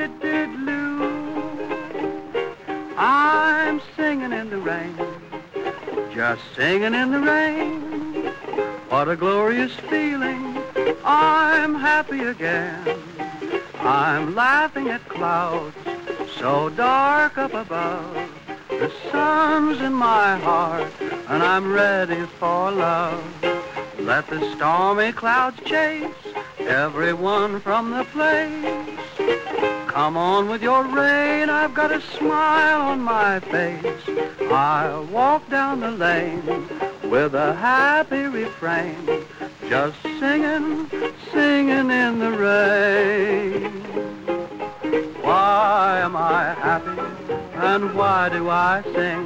Diddly-doo. I'm singing in the rain, just singing in the rain. What a glorious feeling, I'm happy again. I'm laughing at clouds so dark up above. The sun's in my heart and I'm ready for love. Let the stormy clouds chase everyone from the place. Come on with your rain, I've got a smile on my face. I'll walk down the lane with a happy refrain, just singing, singing in the rain. Why am I happy and why do I sing?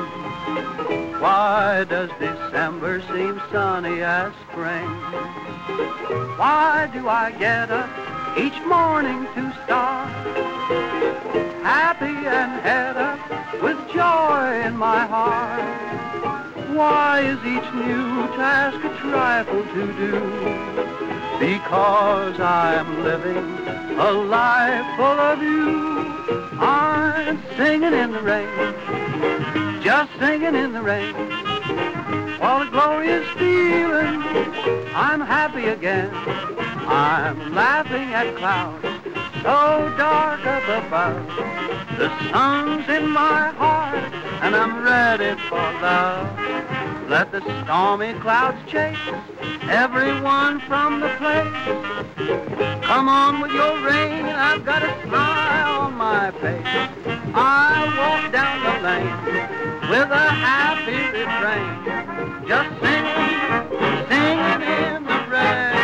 Why does December seem sunny as spring? Why do I get up each morning to start, happy and head up with joy in my heart? Why is each new task a trifle to do? Because I'm living a life full of you. I'm singing in the rain, just singing in the rain. What a glorious feeling, I'm happy again. I'm laughing at clouds so dark up above. The sun's in my heart and I'm ready for love. Let the stormy clouds chase everyone from the place. Come on with your rain, I've got a smile on my face. I'll walk down the lane with a happy refrain, just singing, singing in the rain.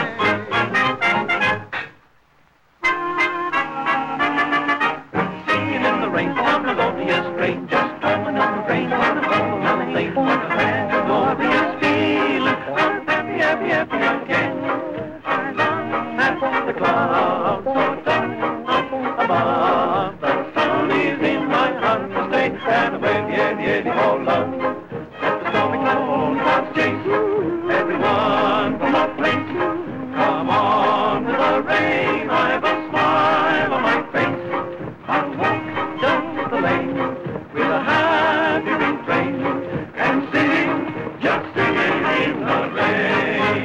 Singing in the rain on the melodious strain, just drumming in the rain on the melodious lane. What a grand and glorious feeling, I'm happy, happy, happy again. I love that the clouds so dark up above, the sun is in my heart to stay, and I'm ready, ready, ready for love. Let the stormy clouds chase everyone from the place. Come on with the rain, I've a smile on my face. I'll walk down the lane with a happy refrain and sing, just singing in the rain.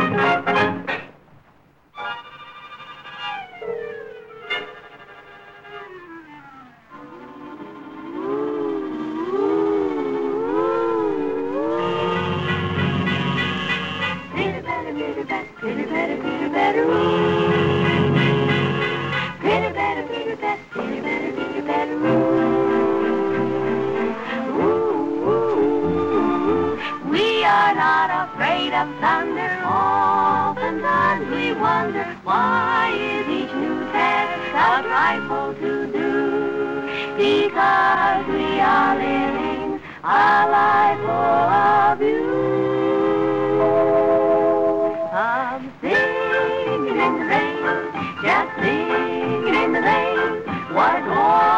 We are not afraid of thunder. Oftentimes we wonder, why is each new task a trifle to do? Because we are living a life full of you. I'm singing in the rain, just singing in the rain. What a